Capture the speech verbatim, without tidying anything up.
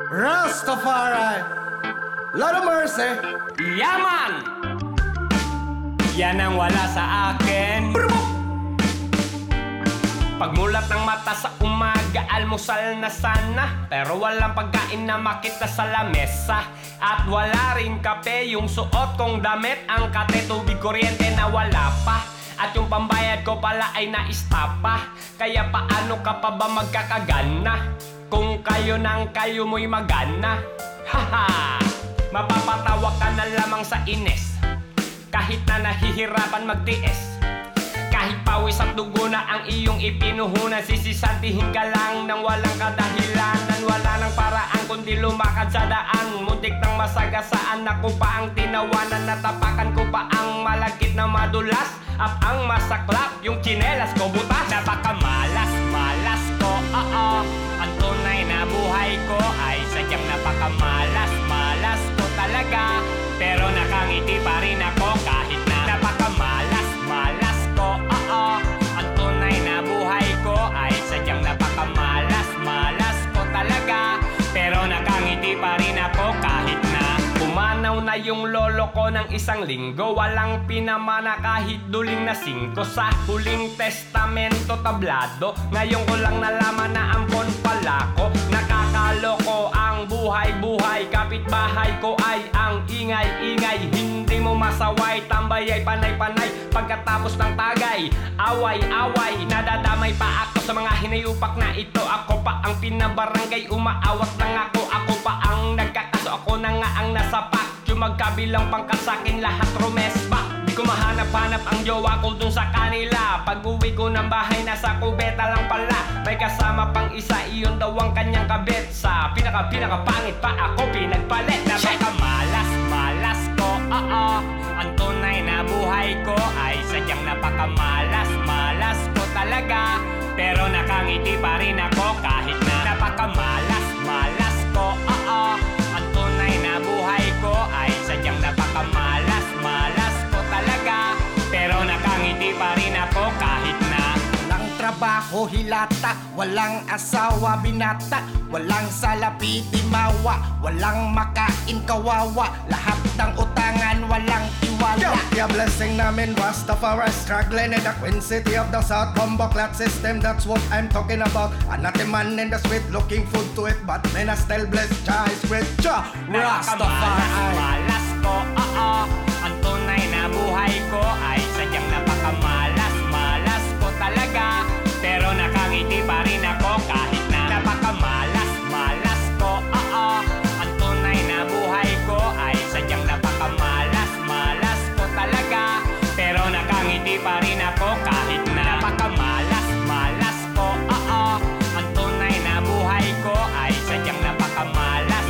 Rastafari, Lord of mercy. Yaman! Yan ang wala sa akin. Pagmulat ng mata sa umaga, almusal na sana. Pero walang pagkain na makita sa lamesa. At wala rin kape, yung suot kong damit. Ang kate, tubig, kuryente na wala pa. At yung pambayad ko pala ay naistapa. Kaya paano ka pa ba magkakagana kung kayo nang kayo mo'y magana? Haha! Mapapatawa ka na lamang sa ines kahit na nahihirapan magtiis. Kahit pawis at dugo na ang iyong ipinuhunan, sisisantihin ka lang nang walang kadahilanan. Wala nang paraan kundi lumakad sa daan. Muntik nang masagasaan, ako pa ang tinawanan. Natapakan ko pa ang malagkit na madulas. At ang masaklap, yung tsinelas ko butas. Napakamalas, malas ko, oo. Ang tunay na buhay ko ay sadyang napakamalas, malas ko talaga. Pero nakangiti pa rin ako kahit na napakamalas, malas ko, oo. Ang tunay na buhay ko ay sadyang napakamalas, malas ko talaga. Pero nakangiti pa rin ako kahit na pumanaw na yung lolo ko ng isang linggo. Walang pinamana kahit duling na singko. Sa huling testamento tablado, ngayon ko lang nalaman na ampon pala ko. Nakakaloko ang buhay-buhay, kapitbahay ko ay ang ingay-ingay. Hindi mo masaway, tambay ay panay-panay. Pagkatapos ng tagay, away-away. Nadadamay pa ako sa mga hinayupak na ito. Ako pa ang pinabarangay, umaawat lang ako. Ako pa ang nagkakaso, ako na nga ang nasapak. Yung magkabilang pangkat sa'kin lahat rumespak. Di ko mahanap-hanap ang jowa ko dun sa kanila. Pag uwi ko ng bahay, nasa kubeta lang pala. May kasama pang isa, iyon daw ang kanyang kabit. Sa pinaka-pinaka-pangit pa ako pinagpalit. Napakamalas, malas ko, oo. Ang tunay na buhay ko ay sadyang napakamalas, malas ko talaga. Pero nakangiti pa rin ako kahit na napakamalas, malas ko, oo. Ang tunay na buhay ko ay sadyang napakamalas, malas ko talaga. Pero nakangiti pa rin ako kahit na Walang trabaho, hilata, walang asawa, binata. Walang salapi, timawa, walang makain, kawawa. Lahat ng utangan, walang tiwala. Your blessing namin, Rastafari, struggling in the Queen City of the South. Bombo clat system, that's what I'm talking about. I'm not a man in the street looking food to it, but then I still bless Jah is with Jah. Rastafari. malas ko, oo. Ang tunay na buhay ko ay sadyang napakamalas, malas ko talaga. Pero nakangiti pa rin ako kahit na napakamalas, malas ko, oo. Ang tunay na buhay ko ay sadyang napakamalas, malas ko talaga. Pero nakangiti pa rin ako kahit na napakamalas, malas ko, oo. Ang tunay na buhay ko ay sadyang napakamalas,